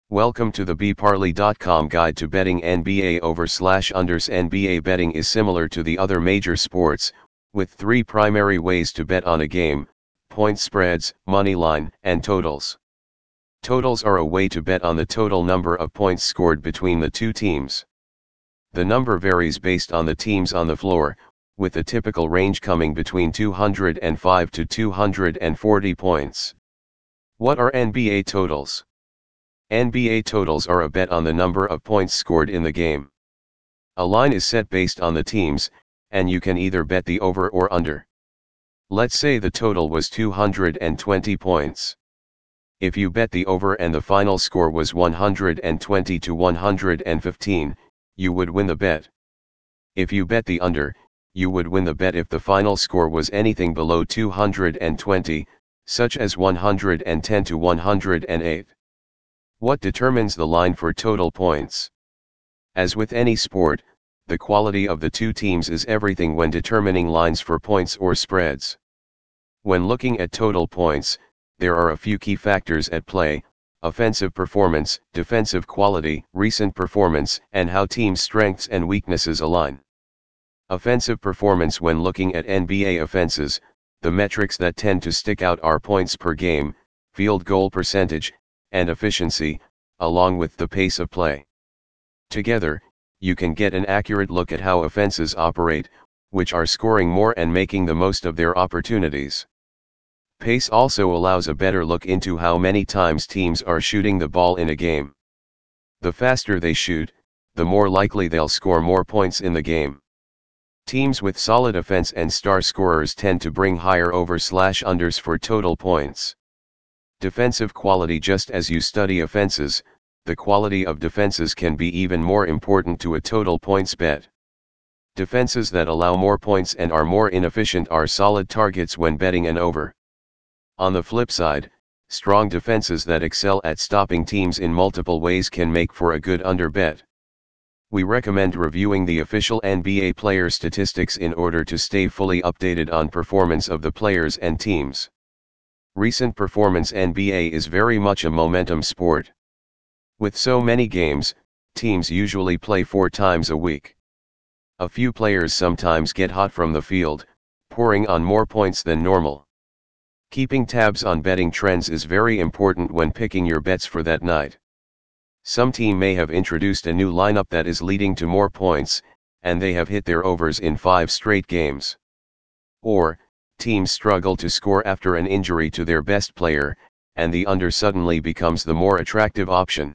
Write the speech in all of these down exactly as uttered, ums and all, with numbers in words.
Welcome to the b parley dot com guide to betting N B A over slash unders. N B A betting is similar to the other major sports, with three primary ways to bet on a game: point spreads, money line, and totals. Totals are a way to bet on the total number of points scored between the two teams. The number varies based on the teams on the floor, with a typical range coming between two hundred five to two hundred forty points. What are N B A totals? N B A totals are a bet on the number of points scored in the game. A line is set based on the teams, and you can either bet the over or under. Let's say the total was two hundred twenty points. If you bet the over and the final score was one hundred twenty to one hundred fifteen, you would win the bet. If you bet the under, you would win the bet if the final score was anything below two hundred twenty, such as one hundred ten to one hundred eight. What determines the line for total points? As with any sport, the quality of the two teams is everything when determining lines for points or spreads. When looking at total points, there are a few key factors at play: offensive performance, defensive quality, recent performance, and how teams' strengths and weaknesses align. Offensive performance: when looking at N B A offenses, the metrics that tend to stick out are points per game, field goal percentage, and efficiency, along with the pace of play. Together, you can get an accurate look at how offenses operate, which are scoring more and making the most of their opportunities. Pace also allows a better look into how many times teams are shooting the ball in a game. The faster they shoot, the more likely they'll score more points in the game. Teams with solid offense and star scorers tend to bring higher over slash unders for total points. Defensive quality: just as you study offenses, the quality of defenses can be even more important to a total points bet. Defenses that allow more points and are more inefficient are solid targets when betting an over. On the flip side, strong defenses that excel at stopping teams in multiple ways can make for a good under bet. We recommend reviewing the official N B A player statistics in order to stay fully updated on performance of the players and teams. Recent performance: N B A is very much a momentum sport. With so many games, teams usually play four times a week. A few players sometimes get hot from the field, pouring on more points than normal. Keeping tabs on betting trends is very important when picking your bets for that night. Some team may have introduced a new lineup that is leading to more points, and they have hit their overs in five straight games. Or, teams struggle to score after an injury to their best player, and the under suddenly becomes the more attractive option.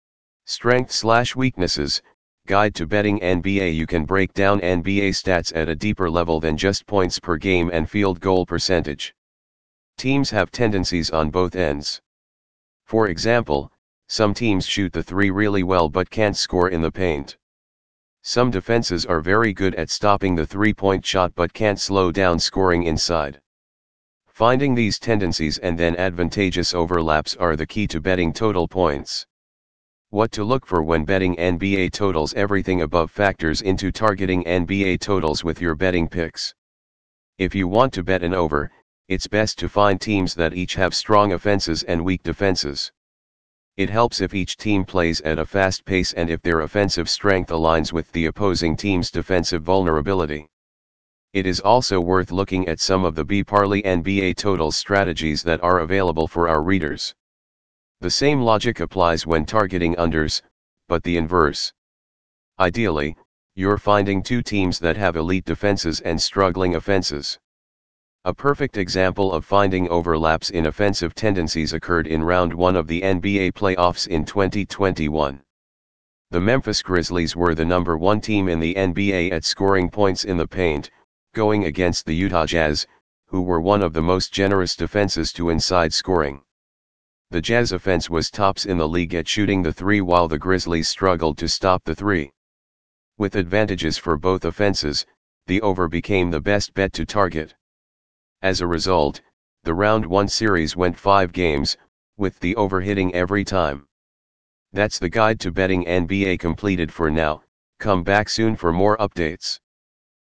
Strengths/weaknesses: Guide to betting N B A. You can break down N B A stats at a deeper level than just points per game and field goal percentage. Teams have tendencies on both ends. For example, some teams shoot the three really well but can't score in the paint. Some defenses are very good at stopping the three-point shot but can't slow down scoring inside. Finding these tendencies and then advantageous overlaps are the key to betting total points. What to look for when betting N B A totals: everything above factors into targeting N B A totals with your betting picks. If you want to bet an over, it's best to find teams that each have strong offenses and weak defenses. It helps if each team plays at a fast pace and if their offensive strength aligns with the opposing team's defensive vulnerability. It is also worth looking at some of the b parley N B A totals strategies that are available for our readers. The same logic applies when targeting unders, but the inverse. Ideally, you're finding two teams that have elite defenses and struggling offenses. A perfect example of finding overlaps in offensive tendencies occurred in round one of the N B A playoffs in twenty twenty-one. The Memphis Grizzlies were the number one team in the N B A at scoring points in the paint, going against the Utah Jazz, who were one of the most generous defenses to inside scoring. The Jazz offense was tops in the league at shooting the three, while the Grizzlies struggled to stop the three. With advantages for both offenses, the over became the best bet to target. As a result, the round one series went five games, with the over hitting every time. That's the guide to betting N B A completed for now. Come back soon for more updates.